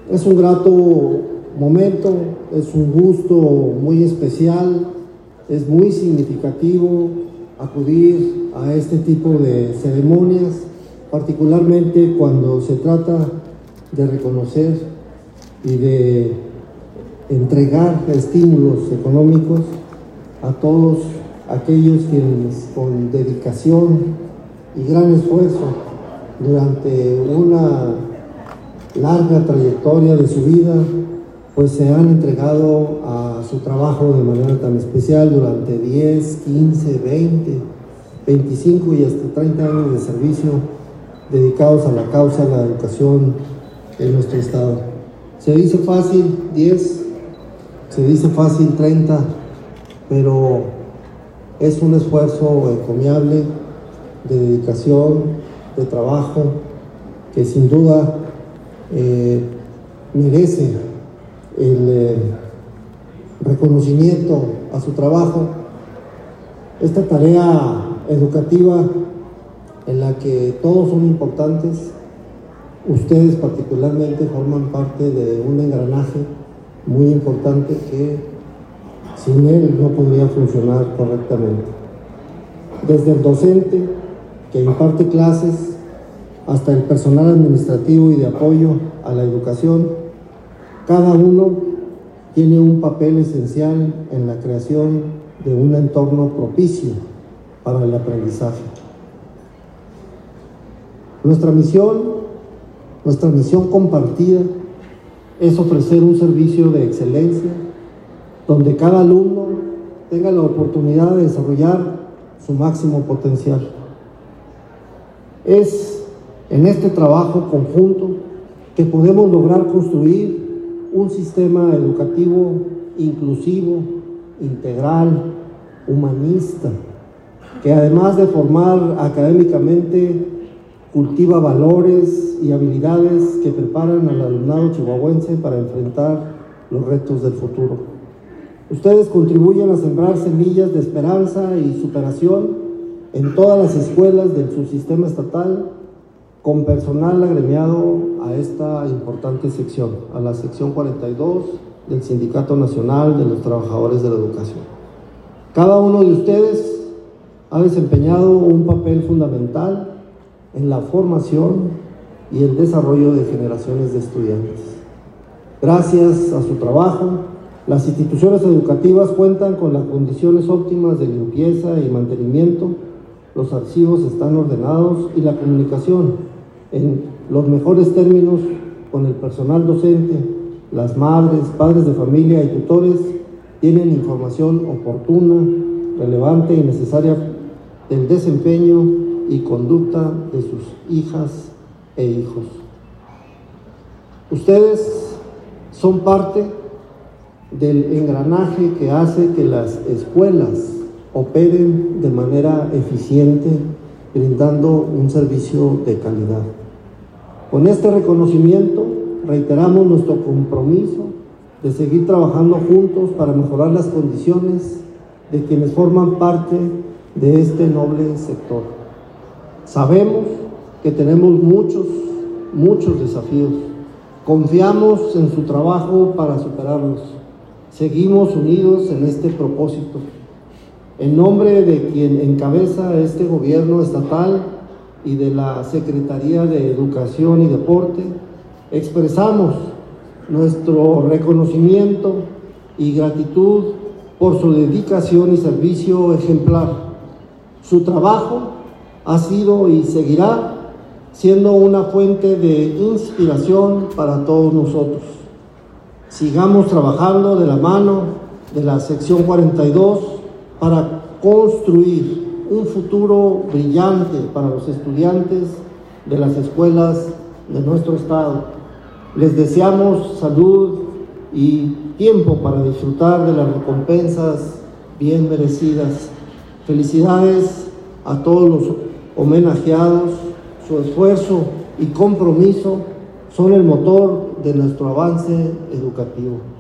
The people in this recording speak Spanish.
Es un grato momento, es un gusto muy especial, es muy significativo acudir a este tipo de ceremonias, particularmente cuando se trata de reconocer y de entregar estímulos económicos a todos aquellos quienes con dedicación y gran esfuerzo durante una larga trayectoria de su vida, pues se han entregado a su trabajo de manera tan especial durante 10, 15, 20, 25 y hasta 30 años de servicio dedicados a la causa de la educación en nuestro estado. Se dice fácil 10, se dice fácil 30, pero es un esfuerzo encomiable de dedicación, de trabajo, que sin duda merece el reconocimiento a su trabajo. Esta tarea educativa en la que todos son importantes, ustedes particularmente forman parte de un engranaje muy importante que sin él no podría funcionar correctamente. Desde el docente que imparte clases hasta el personal administrativo y de apoyo a la educación, cada uno tiene un papel esencial en la creación de un entorno propicio para el aprendizaje. Nuestra misión compartida es ofrecer un servicio de excelencia donde cada alumno tenga la oportunidad de desarrollar su máximo potencial. Es en este trabajo conjunto que podemos lograr construir un sistema educativo inclusivo, integral, humanista, que además de formar académicamente, cultiva valores y habilidades que preparan al alumnado chihuahuense para enfrentar los retos del futuro. Ustedes contribuyen a sembrar semillas de esperanza y superación en todas las escuelas del subsistema estatal, con personal agremiado a esta importante sección, a la sección 42 del Sindicato Nacional de los Trabajadores de la Educación. Cada uno de ustedes ha desempeñado un papel fundamental en la formación y el desarrollo de generaciones de estudiantes. Gracias a su trabajo, las instituciones educativas cuentan con las condiciones óptimas de limpieza y mantenimiento, los archivos están ordenados y la comunicación en los mejores términos con el personal docente, las madres, padres de familia y tutores tienen información oportuna, relevante y necesaria del desempeño y conducta de sus hijas e hijos. Ustedes son parte del engranaje que hace que las escuelas operen de manera eficiente, brindando un servicio de calidad. Con este reconocimiento, reiteramos nuestro compromiso de seguir trabajando juntos para mejorar las condiciones de quienes forman parte de este noble sector. Sabemos que tenemos muchos desafíos. Confiamos en su trabajo para superarlos. Seguimos unidos en este propósito. En nombre de quien encabeza este gobierno estatal y de la Secretaría de Educación y Deporte, expresamos nuestro reconocimiento y gratitud por su dedicación y servicio ejemplar. Su trabajo ha sido y seguirá siendo una fuente de inspiración para todos nosotros. Sigamos trabajando de la mano de la sección 42 para construir un futuro brillante para los estudiantes de las escuelas de nuestro estado. Les deseamos salud y tiempo para disfrutar de las recompensas bien merecidas. Felicidades a todos los homenajeados. Su esfuerzo y compromiso son el motor de nuestro avance educativo.